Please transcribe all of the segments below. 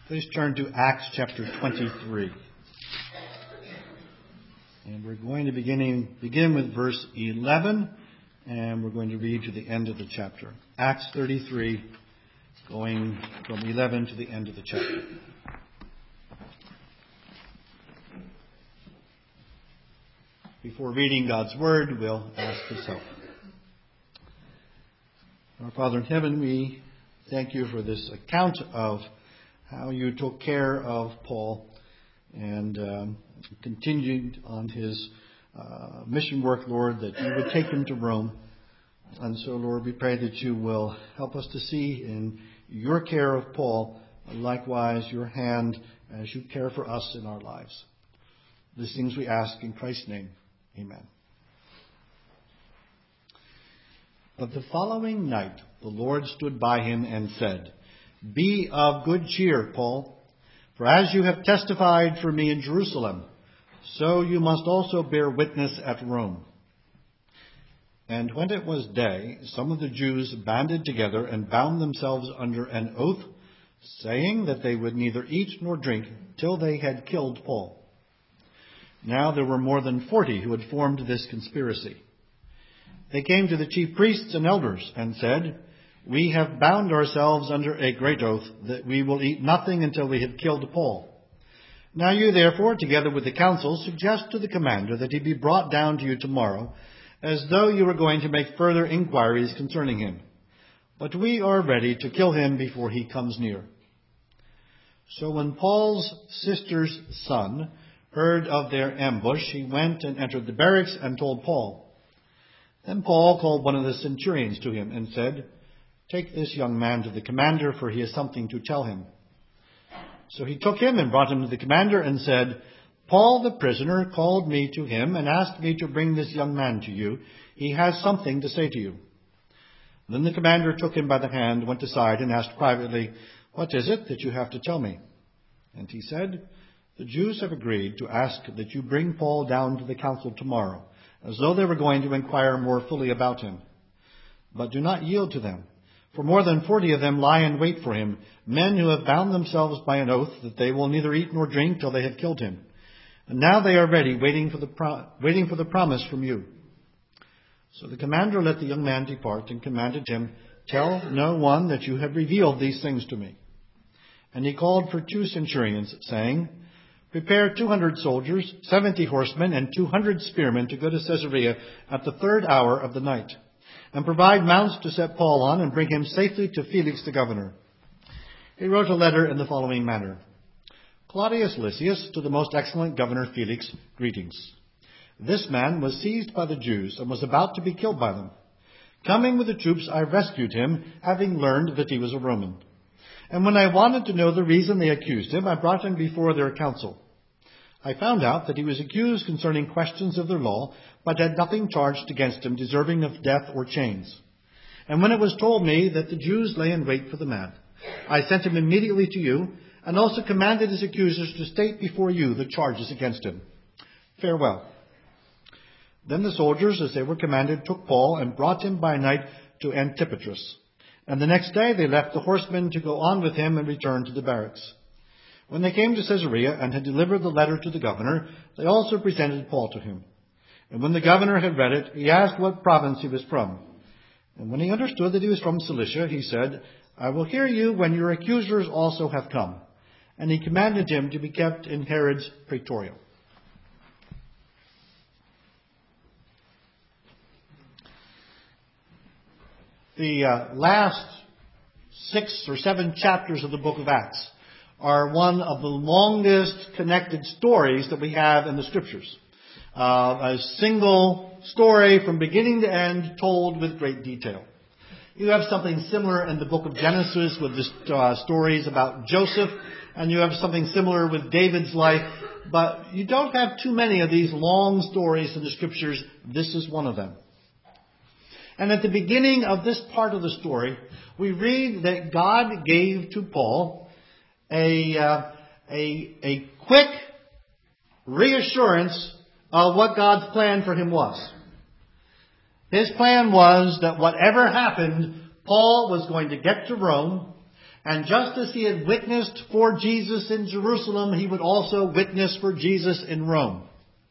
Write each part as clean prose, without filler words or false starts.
Please turn to Acts chapter 23. And we're going to begin with verse 11, and we're going to read to the end of the chapter. Acts 33, going from 11 to the end of the chapter. Before reading God's Word, we'll ask His help. Our Father in heaven, we thank you for this account of how you took care of Paul and continued on his mission work, Lord, that you would take him to Rome. And so, Lord, we pray that you will help us to see in your care of Paul, likewise your hand as you care for us in our lives. These things we ask in Christ's name. Amen. But the following night the Lord stood by him and said, "Be of good cheer, Paul, for as you have testified for me in Jerusalem, so you must also bear witness at Rome." And when it was day, some of the Jews banded together and bound themselves under an oath, saying that they would neither eat nor drink till they had killed Paul. Now there were more than 40 who had formed this conspiracy. They came to the chief priests and elders and said, "We have bound ourselves under a great oath that we will eat nothing until we have killed Paul. Now you therefore, together with the council, suggest to the commander that he be brought down to you tomorrow, as though you were going to make further inquiries concerning him. But we are ready to kill him before he comes near." So when Paul's sister's son heard of their ambush, he went and entered the barracks and told Paul. Then Paul called one of the centurions to him and said, "Take this young man to the commander, for he has something to tell him." So he took him and brought him to the commander and said, "Paul the prisoner called me to him and asked me to bring this young man to you. He has something to say to you." Then the commander took him by the hand, went aside, and asked privately, "What is it that you have to tell me?" And he said, "The Jews have agreed to ask that you bring Paul down to the council tomorrow, as though they were going to inquire more fully about him. But do not yield to them, for more than 40 of them lie in wait for him, men who have bound themselves by an oath that they will neither eat nor drink till they have killed him. And now they are ready, waiting for the promise from you." So the commander let the young man depart and commanded him, "Tell no one that you have revealed these things to me." And he called for 2 centurions, saying, "Prepare 200 soldiers, 70 horsemen, and 200 spearmen to go to Caesarea at the 3rd hour of the night, and provide mounts to set Paul on and bring him safely to Felix the governor." He wrote a letter in the following manner: "Claudius Lysias, to the most excellent governor Felix, greetings. This man was seized by the Jews and was about to be killed by them. Coming with the troops, I rescued him, having learned that he was a Roman. And when I wanted to know the reason they accused him, I brought him before their council. I found out that he was accused concerning questions of their law, but had nothing charged against him deserving of death or chains. And when it was told me that the Jews lay in wait for the man, I sent him immediately to you, and also commanded his accusers to state before you the charges against him. Farewell." Then the soldiers, as they were commanded, took Paul and brought him by night to Antipatris. And the next day they left the horsemen to go on with him and return to the barracks. When they came to Caesarea and had delivered the letter to the governor, they also presented Paul to him. And when the governor had read it, he asked what province he was from. And when he understood that he was from Cilicia, he said, "I will hear you when your accusers also have come." And he commanded him to be kept in Herod's praetorium. The last 6 or 7 chapters of the book of Acts are one of the longest connected stories that we have in the Scriptures. A single story from beginning to end, told with great detail. You have something similar in the book of Genesis with the stories about Joseph, and you have something similar with David's life, but you don't have too many of these long stories in the Scriptures. This is one of them. And at the beginning of this part of the story, we read that God gave to Paul a quick reassurance of what God's plan for him was. His plan was that whatever happened, Paul was going to get to Rome, And just as he had witnessed for Jesus in Jerusalem, he would also witness for Jesus in Rome.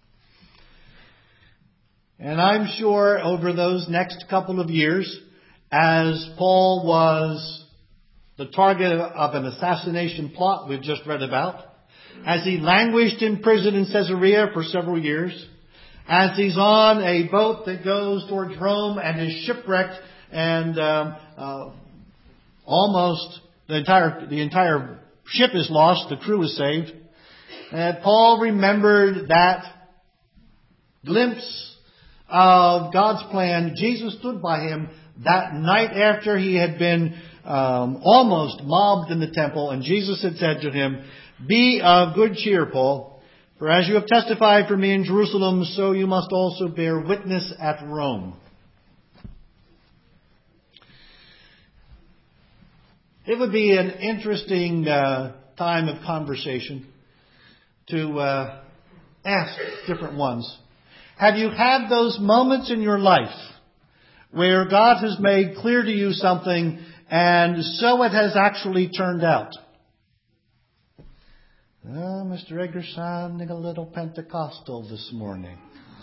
And I'm sure over those next couple of years, as Paul was the target of an assassination plot we've just read about, as he languished in prison in Caesarea for several years, as he's on a boat that goes towards Rome and is shipwrecked and almost the entire ship is lost, the crew is saved, and Paul remembered that glimpse of God's plan. Jesus stood by him that night after he had been almost mobbed in the temple, and Jesus had said to him, "Be of good cheer, Paul, for as you have testified for me in Jerusalem, so you must also bear witness at Rome." It would be an interesting time of conversation to ask different ones. Have you had those moments in your life where God has made clear to you something and so it has actually turned out? Oh, Mr. Edgar sounding a little Pentecostal this morning.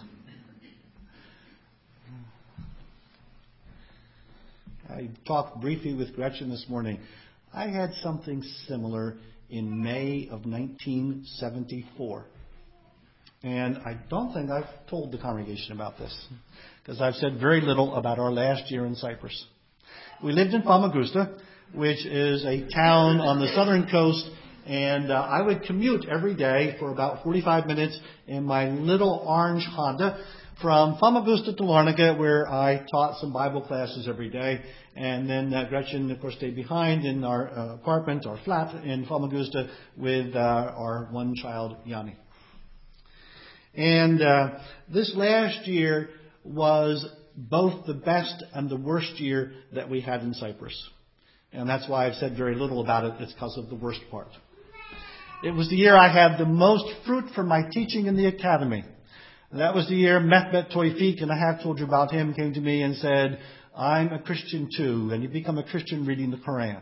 I talked briefly with Gretchen this morning. I had something similar in May of 1974. And I don't think I've told the congregation about this, because I've said very little about our last year in Cyprus. We lived in Famagusta, which is a town on the southern coast, and I would commute every day for about 45 minutes in my little orange Honda from Famagusta to Larnaca, where I taught some Bible classes every day. And then Gretchen, of course, stayed behind in our apartment, our flat in Famagusta with our one child, Yanni. And this last year was both the best and the worst year that we had in Cyprus. And that's why I've said very little about it. It's because of the worst part. It was the year I had the most fruit from my teaching in the academy. And that was the year Mehmet Tawfik, and I have told you about him, came to me and said, "I'm a Christian too." And you become a Christian reading the Quran.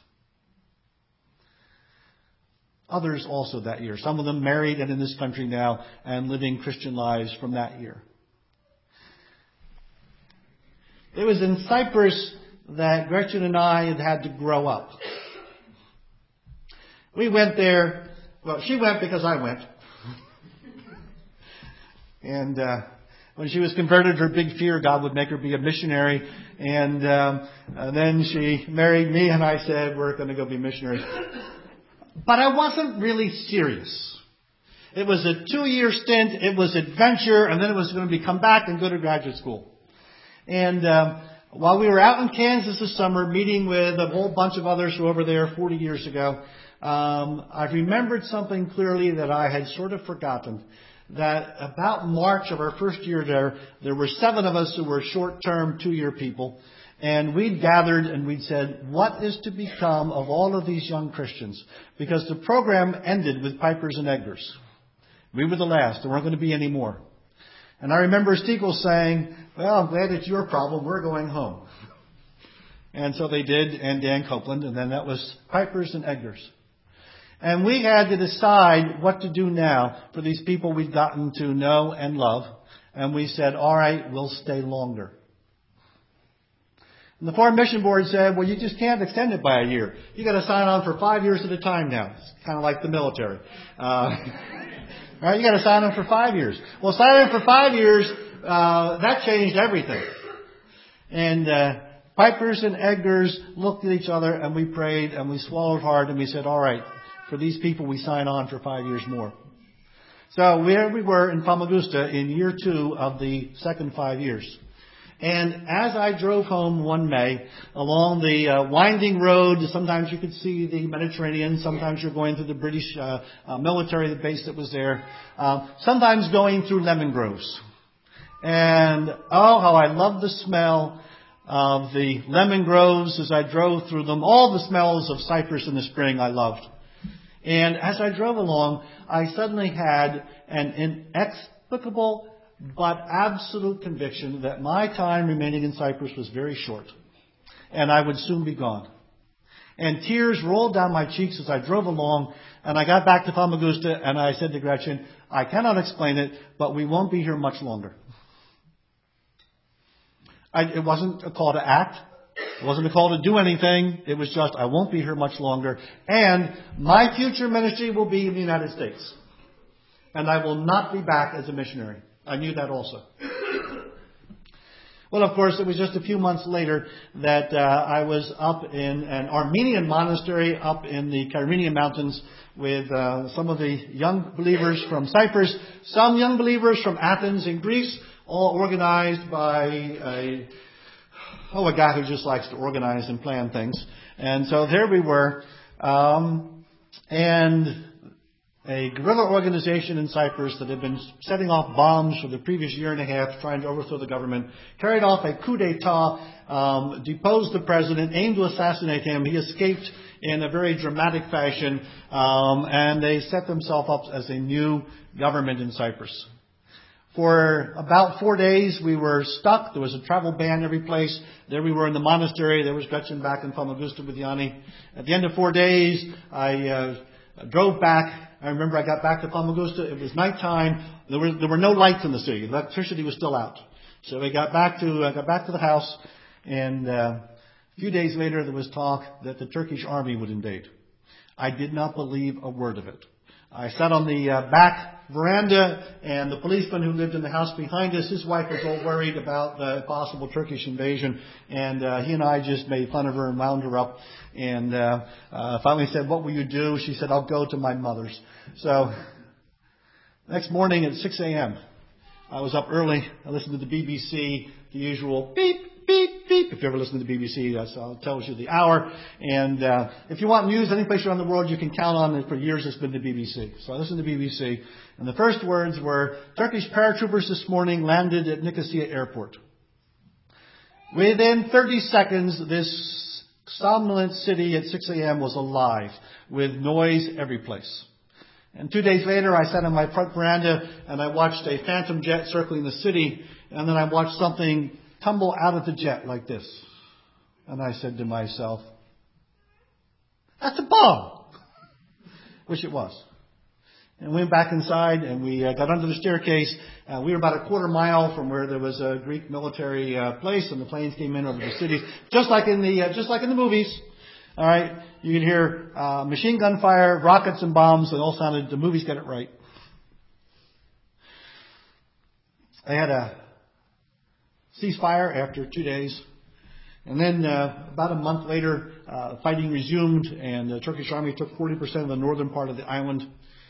Others also that year. Some of them married and in this country now and living Christian lives from that year. It was in Cyprus that Gretchen and I had to grow up. We went there. Well, she went because I went. And when she was converted, her big fear, God would make her be a missionary. And then she married me, and I said, "We're going to go be missionaries." But I wasn't really serious. It was a 2-year stint. It was adventure. And then it was going to be come back and go to graduate school. And while we were out in Kansas this summer meeting with a whole bunch of others who were over there 40 years ago, I remembered something clearly that I had sort of forgotten. That about March of our first year there were 7 of us who were short-term 2-year people. And we'd gathered and we'd said, what is to become of all of these young Christians? Because the program ended with Pipers and Edgars. We were the last. There weren't going to be any more. And I remember Stiegel saying, "Well, I'm glad it's your problem. We're going home." And so they did, and Dan Copeland, and then that was Pipers and Edgars. And we had to decide what to do now for these people we'd gotten to know and love. And we said, all right, we'll stay longer. And the Foreign Mission Board said, well, you just can't extend it by a year. You got to sign on for 5 years at a time now. It's kind of like the military. Right? You got to sign on for 5 years. Well, signing on for 5 years, that changed everything. And Pipers and Edgars looked at each other and we prayed and we swallowed hard and we said, all right, for these people we sign on for 5 years more. So where we were in Famagusta in year 2 of the second 5 years. And as I drove home one May along the winding road, sometimes you could see the Mediterranean, sometimes you're going through the British military base that was there, sometimes going through lemon groves. And oh, how I loved the smell of the lemon groves as I drove through them. All the smells of Cyprus in the spring I loved. And as I drove along, I suddenly had an inexplicable but absolute conviction that my time remaining in Cyprus was very short, and I would soon be gone. And tears rolled down my cheeks as I drove along. And I got back to Famagusta and I said to Gretchen, I cannot explain it, but we won't be here much longer. It wasn't a call to act. It wasn't a call to do anything. It was just, I won't be here much longer. And my future ministry will be in the United States. And I will not be back as a missionary. I knew that also. Well, of course, it was just a few months later that I was up in an Armenian monastery up in the Kyrenia Mountains with some of the young believers from Cyprus, some young believers from Athens in Greece, all organized by a guy who just likes to organize and plan things. And so there we were. And a guerrilla organization in Cyprus that had been setting off bombs for the previous year and a half, trying to overthrow the government, carried off a coup d'etat, deposed the president, aimed to assassinate him. He escaped in a very dramatic fashion, and they set themselves up as a new government in Cyprus. For about 4 days, we were stuck. There was a travel ban every place. There we were in the monastery. There was Gretchen back in Famagusta with Yanni. At the end of 4 days, I drove back. I remember I got back to Famagusta. It was nighttime. There were no lights in the city. Electricity was still out. So I got back to the house, and a few days later there was talk that the Turkish army would invade. I did not believe a word of it. I sat on the back veranda, and the policeman who lived in the house behind us, his wife was all worried about the possible Turkish invasion, and he and I just made fun of her and wound her up, and finally said, "What will you do?" She said, "I'll go to my mother's." So next morning at 6 a.m., I was up early. I listened to the BBC, the usual beep, beep, beep. If you ever listen to the BBC, it tells you the hour. And if you want news any place around the world, you can count on it. For years it's been the BBC. So I listened to the BBC, and the first words were, "Turkish paratroopers this morning landed at Nicosia Airport." Within 30 seconds, this somnolent city at 6 a.m. was alive with noise every place. And 2 days later, I sat on my front veranda and I watched a phantom jet circling the city, and then I watched something tumble out of the jet like this. And I said to myself, "That's a bomb," which it was. And we went back inside and we got under the staircase. We were about a quarter mile from where there was a Greek military place, and the planes came in over the city, just like in the movies. All right, you could hear machine gun fire, rockets and bombs. They all sounded. The movies get it right. They had a ceasefire after 2 days. And then about a month later, fighting resumed, and the Turkish army took 40% of the northern part of the island.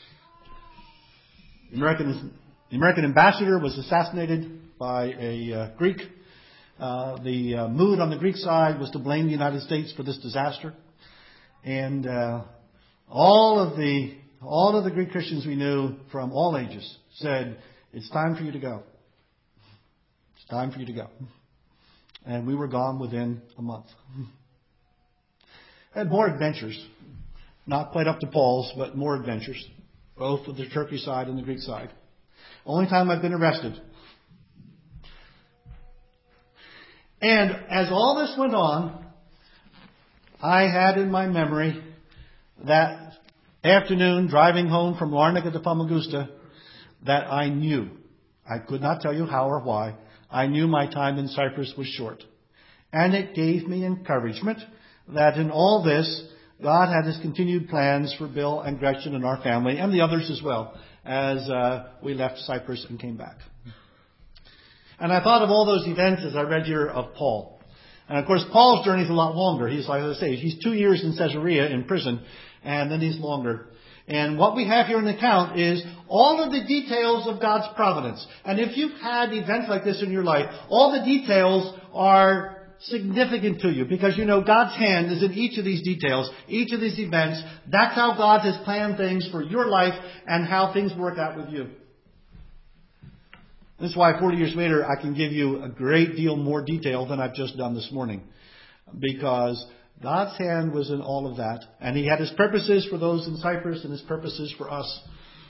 The American ambassador was assassinated by a Greek. The mood on the Greek side was to blame the United States for this disaster. And all of the Greek Christians we knew from all ages said, "It's time for you to go. It's time for you to go." And we were gone within a month. Had more adventures. Not quite up to Paul's, but more adventures. Both with the Turkish side and the Greek side. Only time I've been arrested. And as all this went on, I had in my memory that afternoon driving home from Larnaca to Famagusta that I knew. I could not tell you how or why. I knew my time in Cyprus was short. And it gave me encouragement that in all this, God had His continued plans for Bill and Gretchen and our family, and the others as well, as we left Cyprus and came back. And I thought of all those events as I read here of Paul. And of course, Paul's journey is a lot longer. He's, like I say, he's 2 years in Caesarea in prison, and then he's longer. And what we have here in the account is all of the details of God's providence. And if you've had events like this in your life, all the details are significant to you, because you know God's hand is in each of these details, each of these events. That's how God has planned things for your life and how things work out with you. This is why 40 years later I can give you a great deal more detail than I've just done this morning, because God's hand was in all of that, and He had His purposes for those in Cyprus and His purposes for us.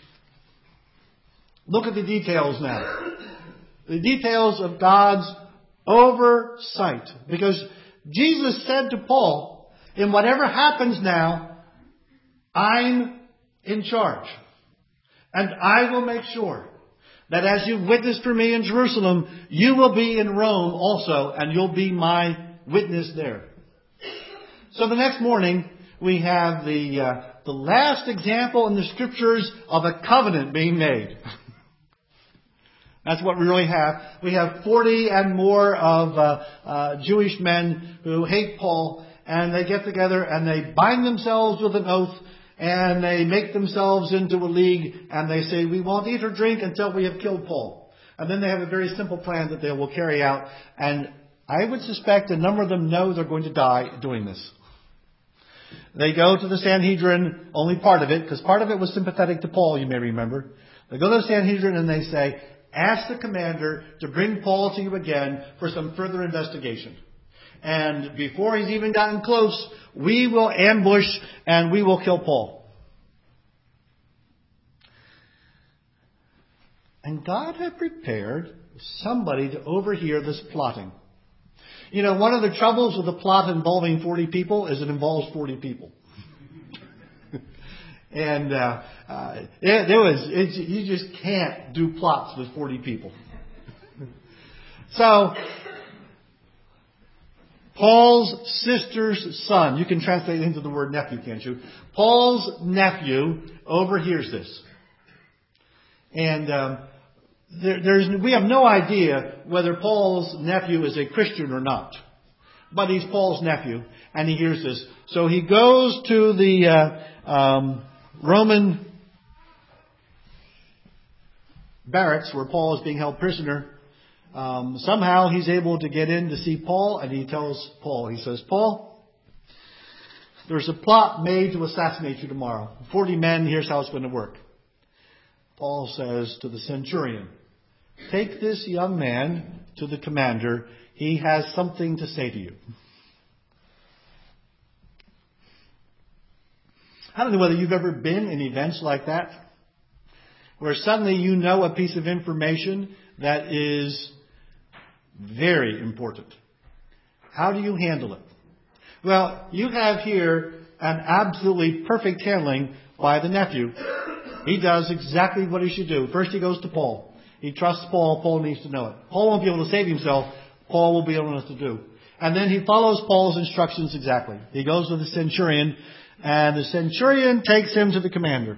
Look at the details now. The details of God's oversight. Because Jesus said to Paul, in whatever happens now, I'm in charge. And I will make sure that as you witnessed for me in Jerusalem, you will be in Rome also, and you'll be my witness there. So the next morning, we have the last example in the Scriptures of a covenant being made. That's what we really have. We have 40 and more of Jewish men who hate Paul, and they get together and they bind themselves with an oath, and they make themselves into a league, and they say, we won't eat or drink until we have killed Paul. And then they have a very simple plan that they will carry out, and I would suspect a number of them know they're going to die doing this. They go to the Sanhedrin, only part of it, because part of it was sympathetic to Paul, you may remember. They go to the Sanhedrin and they say, ask the commander to bring Paul to you again for some further investigation. And before he's even gotten close, we will ambush and we will kill Paul. And God had prepared somebody to overhear this plotting. You know, one of the troubles with a plot involving 40 people is it involves 40 people. And you just can't do plots with 40 people. So, Paul's sister's son, you can translate it into the word nephew, can't you? Paul's nephew overhears this. And we have no idea whether Paul's nephew is a Christian or not. But he's Paul's nephew, and he hears this. So he goes to the Roman barracks where Paul is being held prisoner. Somehow he's able to get in to see Paul, and he tells Paul, he says, Paul, there's a plot made to assassinate you tomorrow. 40 men, here's how it's going to work. Paul says to the centurion, take this young man to the commander. He has something to say to you. I don't know whether you've ever been in events like that, where suddenly you know a piece of information that is very important. How do you handle it? Well, you have here an absolutely perfect handling by the nephew. He does exactly what he should do. First he goes to Paul. He trusts Paul. Paul needs to know it. Paul won't be able to save himself. Paul will be able to know what to do. And then he follows Paul's instructions exactly. He goes to the centurion, and the centurion takes him to the commander.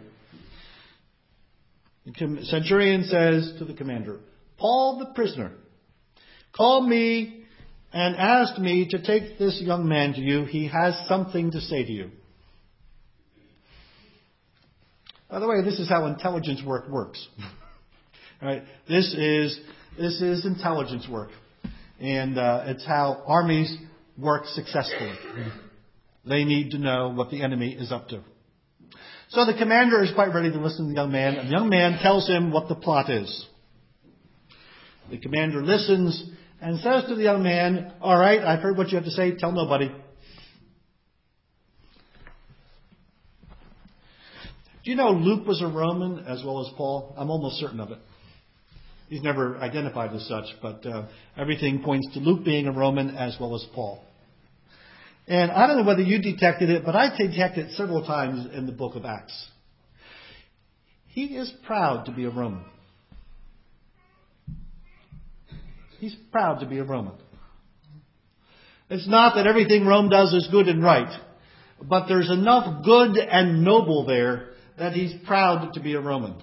The centurion says to the commander, Paul the prisoner called me and asked me to take this young man to you. He has something to say to you. By the way, this is how intelligence work works. Right? This is intelligence work. And it's how armies work successfully. They need to know what the enemy is up to. So the commander is quite ready to listen to the young man. And the young man tells him what the plot is. The commander listens and says to the young man, all right, I've heard what you have to say. Tell nobody. Do you know Luke was a Roman as well as Paul? I'm almost certain of it. He's never identified as such, but everything points to Luke being a Roman as well as Paul. And I don't know whether you detected it, but I detected it several times in the book of Acts. He is proud to be a Roman. He's proud to be a Roman. It's not that everything Rome does is good and right, but there's enough good and noble there that he's proud to be a Roman.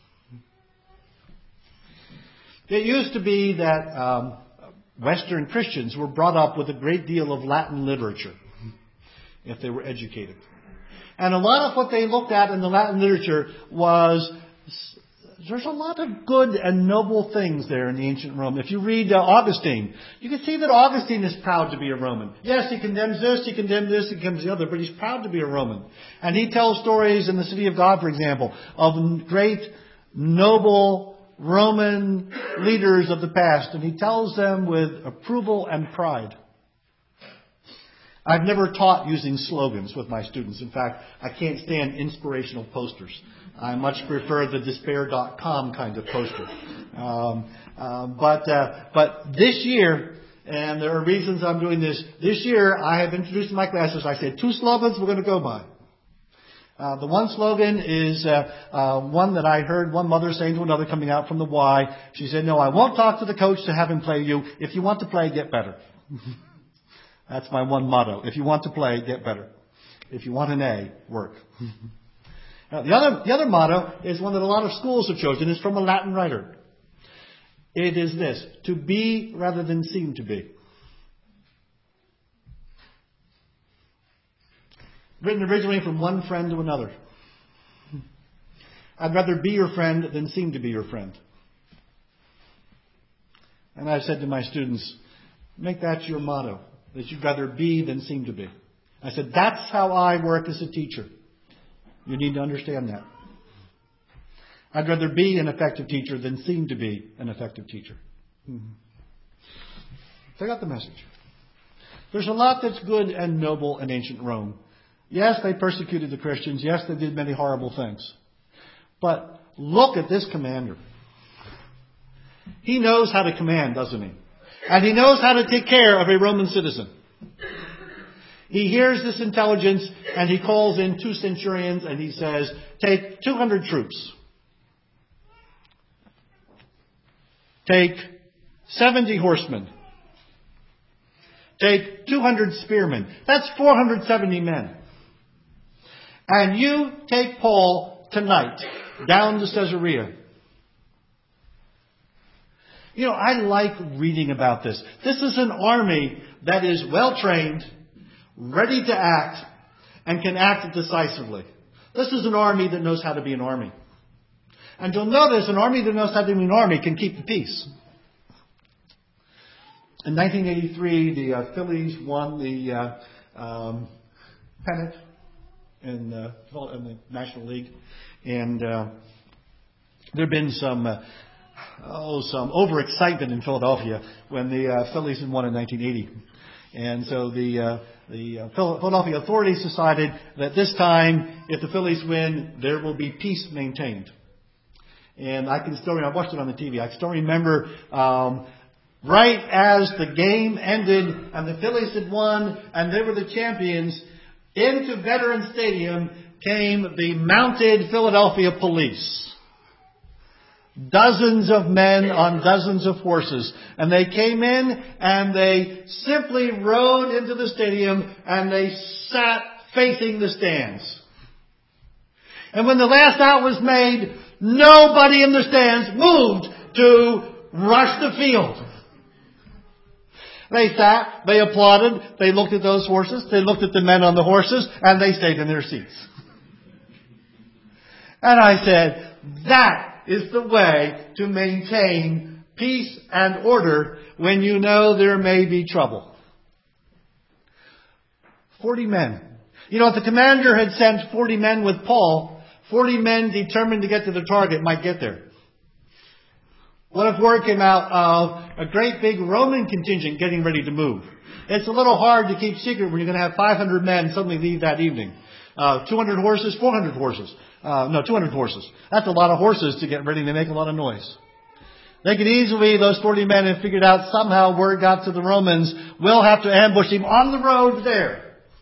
It used to be that Western Christians were brought up with a great deal of Latin literature, if they were educated. And a lot of what they looked at in the Latin literature was, there's a lot of good and noble things there in the ancient Rome. If you read Augustine, you can see that Augustine is proud to be a Roman. Yes, he condemns this, he condemns this, he condemns the other, but he's proud to be a Roman. And he tells stories in the City of God, for example, of great, noble Roman leaders of the past, and he tells them with approval and pride. I've never taught using slogans with my students. In fact, I can't stand inspirational posters. I much prefer the despair.com kind of poster. But this year, And there are reasons I'm doing this. This year, I have introduced in my classes, I said 2 slogans we're going to go by. The one slogan is one that I heard one mother saying to another coming out from the Y. She said, no, I won't talk to the coach to have him play you. If you want to play, get better. That's my one motto. If you want to play, get better. If you want an A, work. Now, the other motto is one that a lot of schools have chosen. It's from a Latin writer. It is this: to be rather than seem to be. Written originally from one friend to another. I'd rather be your friend than seem to be your friend. And I've said to my students, make that your motto, that you'd rather be than seem to be. I said, that's how I work as a teacher. You need to understand that. I'd rather be an effective teacher than seem to be an effective teacher. So I got the message. There's a lot that's good and noble in ancient Rome. Yes, they persecuted the Christians. Yes, they did many horrible things. But look at this commander. He knows how to command, doesn't he? And he knows how to take care of a Roman citizen. He hears this intelligence and he calls in 2 centurions and he says, take 200 troops. Take 70 horsemen. Take 200 spearmen. That's 470 men. And you take Paul tonight down to Caesarea. You know, I like reading about this. This is an army that is well trained, ready to act, and can act decisively. This is an army that knows how to be an army. And you'll notice an army that knows how to be an army can keep the peace. In 1983, the Phillies won the pennant in the National League. And there had been some overexcitement in Philadelphia when the Phillies had won in 1980. And so the Philadelphia authorities decided that this time, if the Phillies win, there will be peace maintained. And I watched it on the TV. I can still remember right as the game ended and the Phillies had won and they were the champions, into Veterans Stadium came the mounted Philadelphia police. Dozens of men on dozens of horses. And they came in and they simply rode into the stadium and they sat facing the stands. And when the last out was made, nobody in the stands moved to rush the field. They sat, they applauded, they looked at those horses, they looked at the men on the horses, and they stayed in their seats. And I said, that is the way to maintain peace and order when you know there may be trouble. 40 men. You know, if the commander had sent 40 men with Paul, 40 men determined to get to the target might get there. What if word came out of a great big Roman contingent getting ready to move? It's a little hard to keep secret when you're going to have 500 men suddenly leave that evening. 200 horses, 400 horses. 200 horses. That's a lot of horses to get ready to make a lot of noise. They could easily, those 40 men have figured out somehow word got to the Romans, we'll have to ambush him on the road there.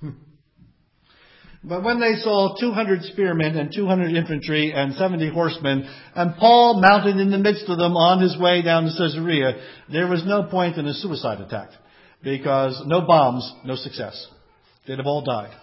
But when they saw 200 spearmen and 200 infantry and 70 horsemen, and Paul mounted in the midst of them on his way down to Caesarea, there was no point in a suicide attack. Because no bombs, no success. They'd have all died.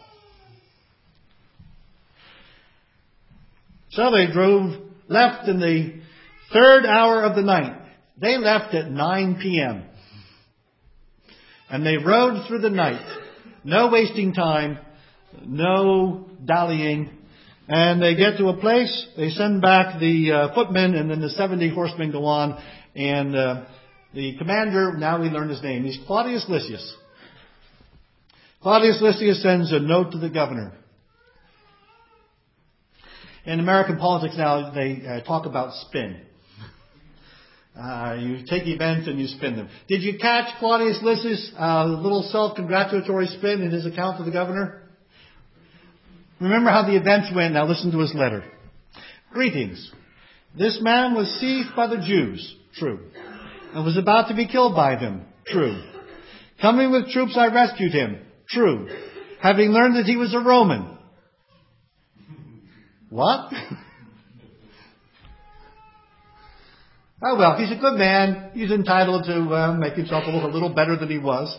So they left in the 3rd hour of the night. They left at 9 p.m. And they rode through the night. No wasting time. No dallying. And they get to a place, they send back the footmen, and then the 70 horsemen go on. And the commander, now we learn his name, he's Claudius Lysias. Claudius Lysias sends a note to the governor. In American politics now, they talk about spin. You take events and you spin them. Did you catch Claudius Lysias' little self-congratulatory spin in his account to the governor? Remember how the events went. Now listen to his letter. Greetings. This man was seized by the Jews. True. And was about to be killed by them. True. Coming with troops, I rescued him. True. Having learned that he was a Roman. What? Oh, well, he's a good man. He's entitled to make himself look a little better than he was.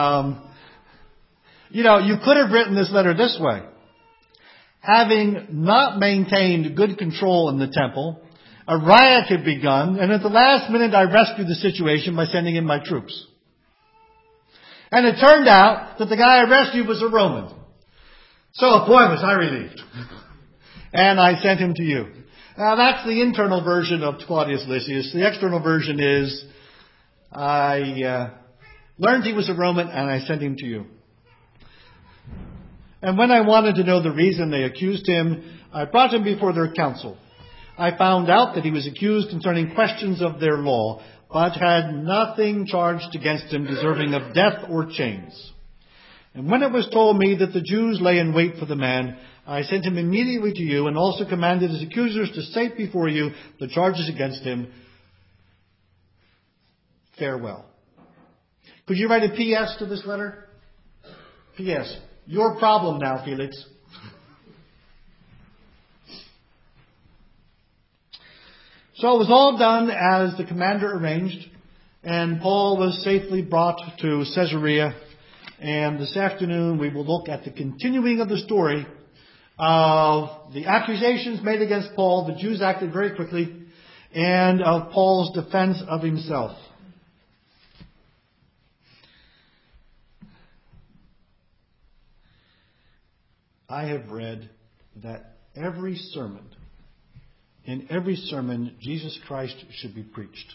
You could have written this letter this way. Having not maintained good control in the temple, a riot had begun, and at the last minute I rescued the situation by sending in my troops. And it turned out that the guy I rescued was a Roman. So, boy, was I relieved. And I sent him to you. Now, that's the internal version of Claudius Lysias. The external version is, I learned he was a Roman and I sent him to you. And when I wanted to know the reason they accused him, I brought him before their council. I found out that he was accused concerning questions of their law, but had nothing charged against him deserving of death or chains. And when it was told me that the Jews lay in wait for the man, I sent him immediately to you and also commanded his accusers to state before you the charges against him. Farewell. Could you write a P.S. to this letter? P.S. Your problem now, Felix. So it was all done as the commander arranged, and Paul was safely brought to Caesarea. And this afternoon we will look at the continuing of the story of the accusations made against Paul. The Jews acted very quickly, and of Paul's defense of himself. I have read that in every sermon, Jesus Christ should be preached.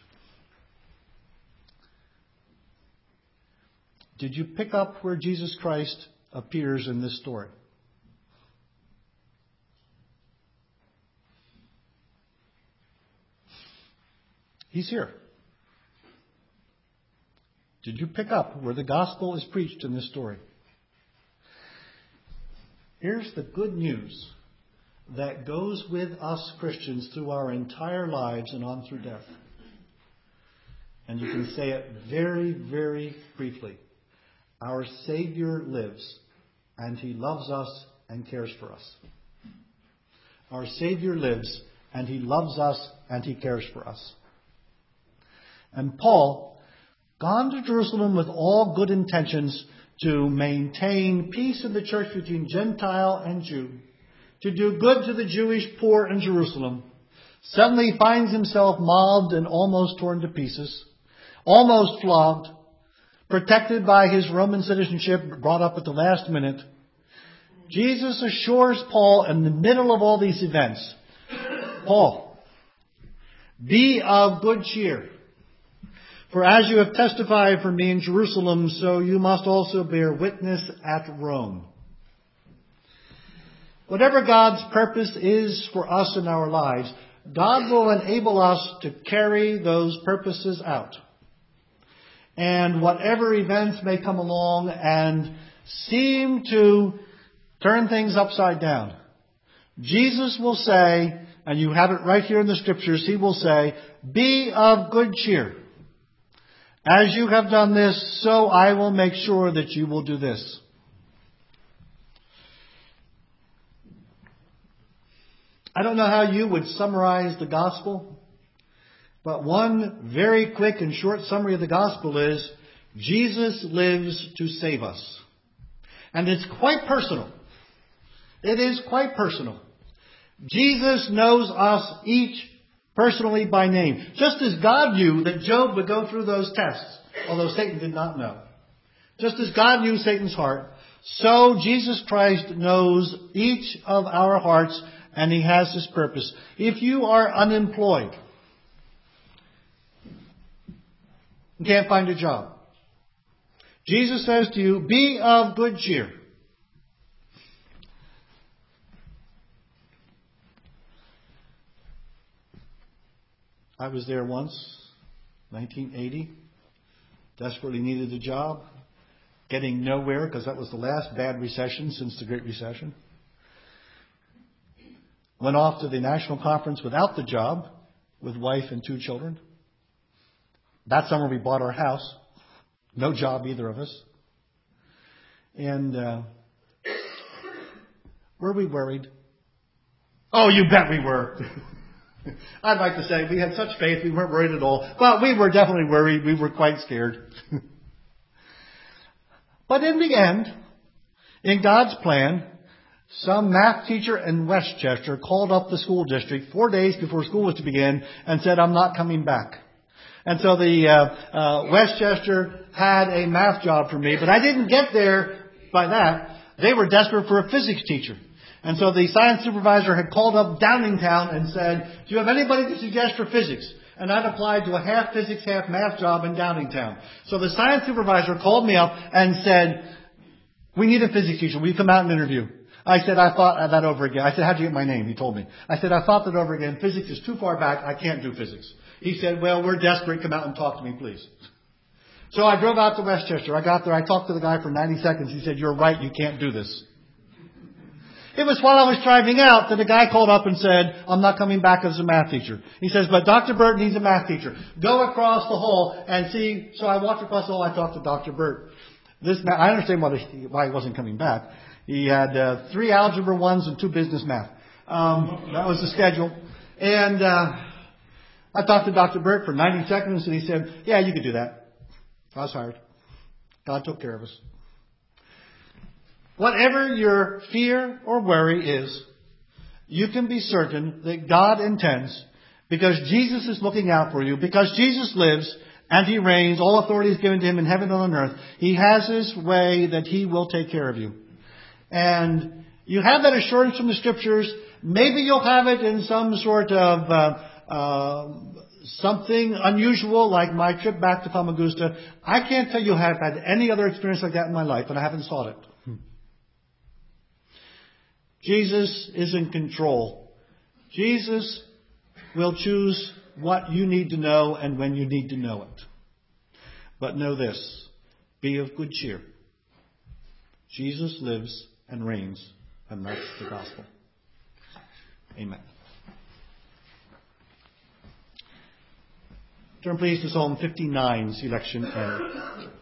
Did you pick up where Jesus Christ appears in this story? He's here. Did you pick up where the gospel is preached in this story? Here's the good news that goes with us Christians through our entire lives and on through death. And you can say it very, very briefly. Our Savior lives, and He loves us and cares for us. Our Savior lives, and He loves us and He cares for us. And Paul, gone to Jerusalem with all good intentions to maintain peace in the church between Gentile and Jew, to do good to the Jewish poor in Jerusalem, suddenly finds himself mobbed and almost torn to pieces, almost flogged, protected by his Roman citizenship brought up at the last minute. Jesus assures Paul in the middle of all these events, Paul, be of good cheer. For as you have testified for me in Jerusalem, so you must also bear witness at Rome. Whatever God's purpose is for us in our lives, God will enable us to carry those purposes out. And whatever events may come along and seem to turn things upside down, Jesus will say, and you have it right here in the Scriptures, He will say, be of good cheer. As you have done this, so I will make sure that you will do this. I don't know how you would summarize the gospel, but one very quick and short summary of the gospel is, Jesus lives to save us. And it's quite personal. It is quite personal. Jesus knows us each personally by name. Just as God knew that Job would go through those tests, although Satan did not know. Just as God knew Satan's heart, so Jesus Christ knows each of our hearts, and He has His purpose. If you are unemployed, you can't find a job, Jesus says to you, be of good cheer. I was there once, 1980, desperately needed a job, getting nowhere because that was the last bad recession since the Great Recession. Went off to the national conference without the job, with wife and 2 children. That summer we bought our house. No job, either of us. And were we worried? Oh, you bet we were. I'd like to say we had such faith we weren't worried at all. But we were definitely worried. We were quite scared. But in the end, in God's plan, some math teacher in Westchester called up the school district 4 days before school was to begin and said, I'm not coming back. And so the Westchester had a math job for me, but I didn't get there by that. They were desperate for a physics teacher. And so the science supervisor had called up Downingtown and said, do you have anybody to suggest for physics? And I'd applied to a half physics, half math job in Downingtown. So the science supervisor called me up and said, we need a physics teacher. Will you come out and interview? I said, I thought that over again. I said, how'd you get my name? He told me. I said, I thought that over again. Physics is too far back. I can't do physics. He said, well, we're desperate. Come out and talk to me, please. So I drove out to Westchester. I got there. I talked to the guy for 90 seconds. He said, you're right. You can't do this. It was while I was driving out that a guy called up and said, I'm not coming back as a math teacher. He says, but Dr. Burt needs a math teacher. Go across the hall and see. So I walked across the hall. I talked to Dr. Burt. I understand why he wasn't coming back. He had 3 algebra 1s and 2 business math. That was the schedule. And I talked to Dr. Burt for 90 seconds and he said, yeah, you could do that. I was hired. God took care of us. Whatever your fear or worry is, you can be certain that God intends, because Jesus is looking out for you, because Jesus lives and He reigns, all authority is given to Him in heaven and on earth. He has His way that He will take care of you. And you have that assurance from the Scriptures. Maybe you'll have it in some sort of something unusual like my trip back to Famagusta. I can't tell you I've had any other experience like that in my life, and I haven't sought it. Jesus is in control. Jesus will choose what you need to know and when you need to know it. But know this, be of good cheer. Jesus lives and reigns, and that's the gospel. Amen. Turn please to Psalm 59, selection A.